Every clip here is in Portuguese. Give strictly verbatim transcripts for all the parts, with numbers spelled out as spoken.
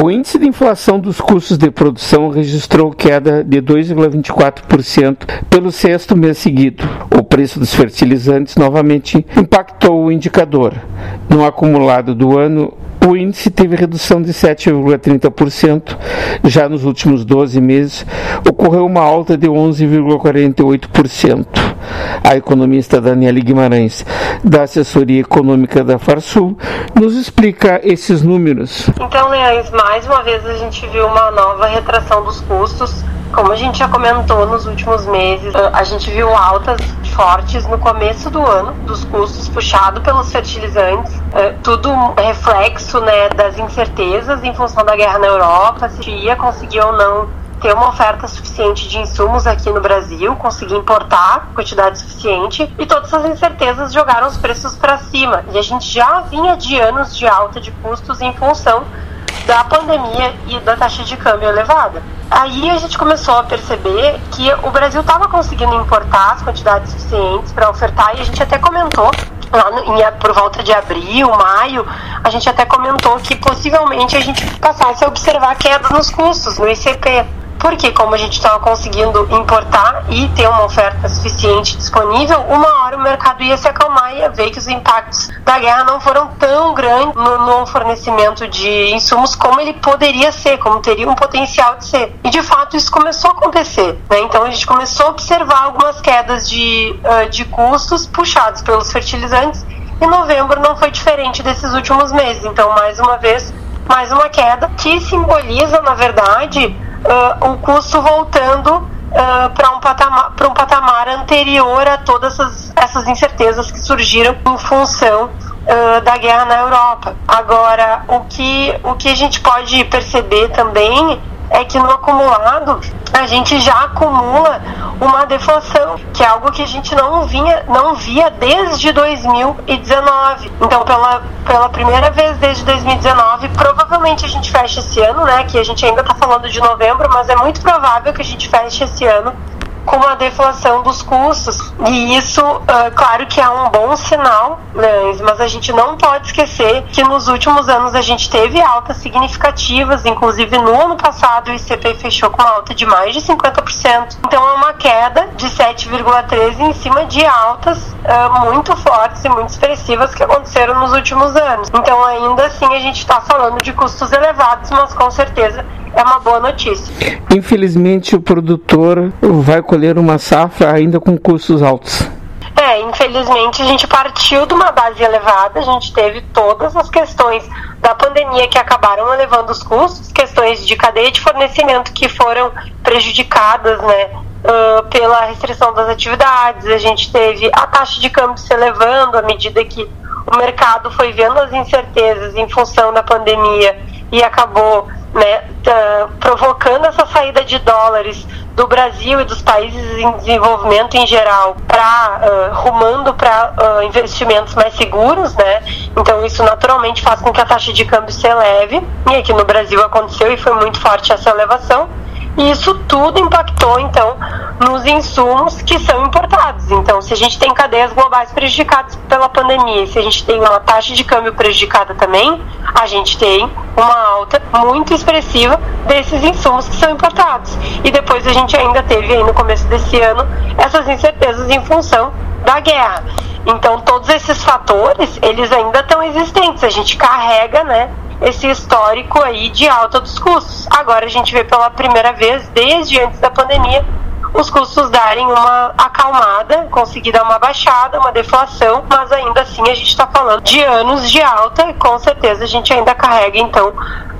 O índice de inflação dos custos de produção registrou queda de dois vírgula vinte e quatro por cento pelo sexto mês seguido. O preço dos fertilizantes novamente impactou o indicador. No acumulado do ano, o índice teve redução de sete vírgula trinta por cento. Já nos últimos doze meses, ocorreu uma alta de onze vírgula quarenta e oito por cento. A economista Daniele Guimarães, da assessoria econômica da Farsul, nos explica esses números. Então, Leães, mais uma vez a gente viu uma nova retração dos custos. Como a gente já comentou nos últimos meses, a gente viu altas fortes no começo do ano dos custos puxado pelos fertilizantes, tudo reflexo, né, das incertezas em função da guerra na Europa, se ia conseguir ou não ter uma oferta suficiente de insumos aqui no Brasil, conseguir importar quantidade suficiente, e todas essas incertezas jogaram os preços para cima. E a gente já vinha de anos de alta de custos em função da pandemia e da taxa de câmbio elevada. Aí a gente começou a perceber que o Brasil estava conseguindo importar as quantidades suficientes para ofertar, e a gente até comentou lá no, em, por volta de abril, maio, a gente até comentou que possivelmente a gente passasse a observar quedas nos custos, no I C P. Porque como a gente estava conseguindo importar e ter uma oferta suficiente disponível, uma hora o mercado ia se acalmar e ia ver que os impactos da guerra não foram tão grandes no, no fornecimento de insumos como ele poderia ser, como teria um potencial de ser. E de fato isso começou a acontecer, né? Então a gente começou a observar algumas quedas de, uh, de custos puxados pelos fertilizantes, e novembro não foi diferente desses últimos meses. Então, mais uma vez, mais uma queda que simboliza, na verdade, Uh, o custo voltando uh, para um patamar, para um patamar anterior a todas essas, essas incertezas que surgiram em função uh, da guerra na Europa. Agora, o que, o que a gente pode perceber também é que no acumulado a gente já acumula uma deflação, que é algo que a gente não vinha, não via desde dois mil e dezenove. Então, pela, pela primeira vez desde dois mil e dezenove, provavelmente a gente fecha esse ano, né? Que a gente ainda está falando de novembro, mas é muito provável que a gente feche esse ano com uma deflação dos custos. E isso, uh, claro que é um bom sinal, né? Mas a gente não pode esquecer que nos últimos anos a gente teve altas significativas, inclusive no ano passado o I C P fechou com uma alta de mais de cinquenta por cento. Então é uma queda de sete vírgula treze por cento em cima de altas uh, muito fortes e muito expressivas que aconteceram nos últimos anos. Então ainda assim a gente está falando de custos elevados, mas com certeza é uma boa notícia. Infelizmente o produtor vai colher uma safra ainda com custos altos. É, infelizmente a gente partiu de uma base elevada, a gente teve todas as questões da pandemia que acabaram elevando os custos, questões de cadeia de fornecimento que foram prejudicadas, né, uh, pela restrição das atividades. A gente teve a taxa de câmbio se elevando à medida que o mercado foi vendo as incertezas em função da pandemia e acabou, né, uh, provocando essa saída de dólares do Brasil e dos países em desenvolvimento em geral, para uh, rumando para uh, investimentos mais seguros, né? Então isso naturalmente faz com que a taxa de câmbio se eleve, e aqui no Brasil aconteceu e foi muito forte essa elevação. E isso tudo impactou, então, nos insumos que são importados. Então, se a gente tem cadeias globais prejudicadas pela pandemia, e se a gente tem uma taxa de câmbio prejudicada também, a gente tem uma alta muito expressiva desses insumos que são importados. E depois a gente ainda teve, aí no começo desse ano, essas incertezas em função da guerra. Então, todos esses fatores, eles ainda estão existentes. A gente carrega, né, esse histórico aí de alta dos custos. Agora a gente vê pela primeira vez, desde antes da pandemia, os custos darem uma acalmada, conseguir dar uma baixada, uma deflação, mas ainda assim a gente está falando de anos de alta, e com certeza a gente ainda carrega, então,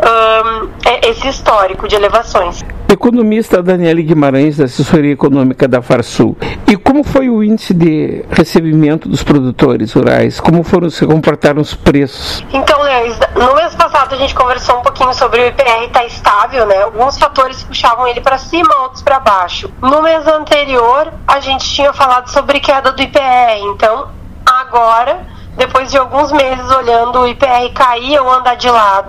um, esse histórico de elevações. Economista Daniele Guimarães, da assessoria econômica da Farsul. E como foi o índice de recebimento dos produtores rurais? Como foram se comportaram os preços? Então, Leandro, no mês passado a gente conversou um pouquinho sobre o I P R estar estável, né? Alguns fatores puxavam ele para cima, outros para baixo. No mês anterior, a gente tinha falado sobre queda do I P R. Então, agora, depois de alguns meses olhando o I P R cair ou andar de lado,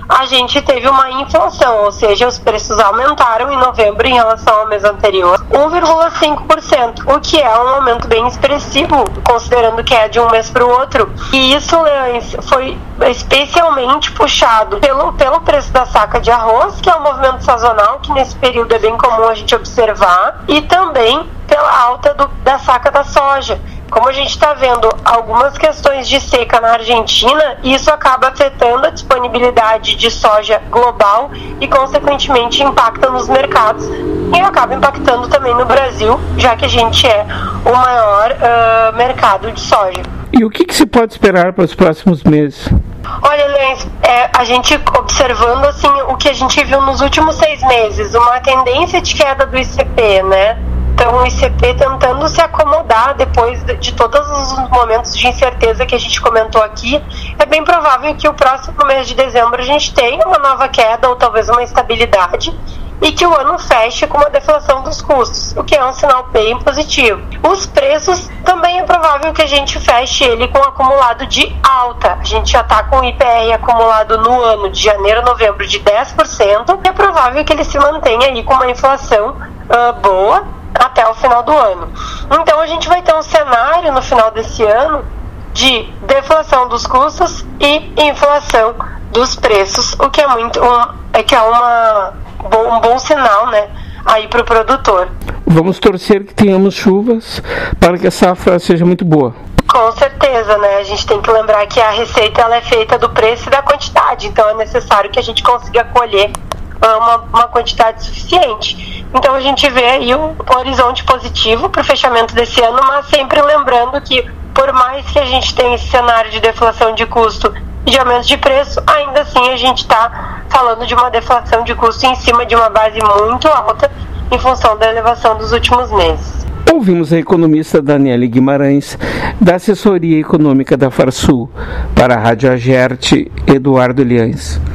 a gente teve uma inflação, ou seja, os preços aumentaram em novembro em relação ao mês anterior, um vírgula cinco por cento, o que é um aumento bem expressivo, considerando que é de um mês para o outro. E isso, Leões, foi especialmente puxado pelo, pelo preço da saca de arroz, que é um movimento sazonal, que nesse período é bem comum a gente observar, e também pela alta do, da saca da soja. Como a gente está vendo algumas questões de seca na Argentina, isso acaba afetando a disponibilidade de soja global e, consequentemente, impacta nos mercados e acaba impactando também no Brasil, já que a gente é o maior uh, mercado de soja. E o que, que se pode esperar para os próximos meses? Olha, Lenz, é, a gente observando assim, o que a gente viu nos últimos seis meses, uma tendência de queda do I C P, né? Então, o I C P tentando se acomodar depois de, de todos os momentos de incerteza que a gente comentou aqui, é bem provável que o próximo mês de dezembro a gente tenha uma nova queda ou talvez uma estabilidade e que o ano feche com uma deflação dos custos, o que é um sinal bem positivo. Os preços também é provável que a gente feche ele com um acumulado de alta. A gente já está com o I P R acumulado no ano de janeiro a novembro de dez por cento e é provável que ele se mantenha aí com uma inflação uh, boa até o final do ano. Então a gente vai ter um cenário no final desse ano de deflação dos custos e inflação dos preços, o que é muito um, é que é uma, um bom sinal, né, aí para o produtor. Vamos torcer que tenhamos chuvas para que a safra seja muito boa. Com certeza, né? A gente tem que lembrar que a receita ela é feita do preço e da quantidade, então é necessário que a gente consiga colher Uma, uma quantidade suficiente. Então a gente vê aí um horizonte positivo para o fechamento desse ano, mas sempre lembrando que por mais que a gente tenha esse cenário de deflação de custo e de aumento de preço, ainda assim a gente está falando de uma deflação de custo em cima de uma base muito alta em função da elevação dos últimos meses. Ouvimos a economista Daniele Guimarães, da assessoria econômica da Farsul. Para a Rádio Agerte, Eduardo Liães.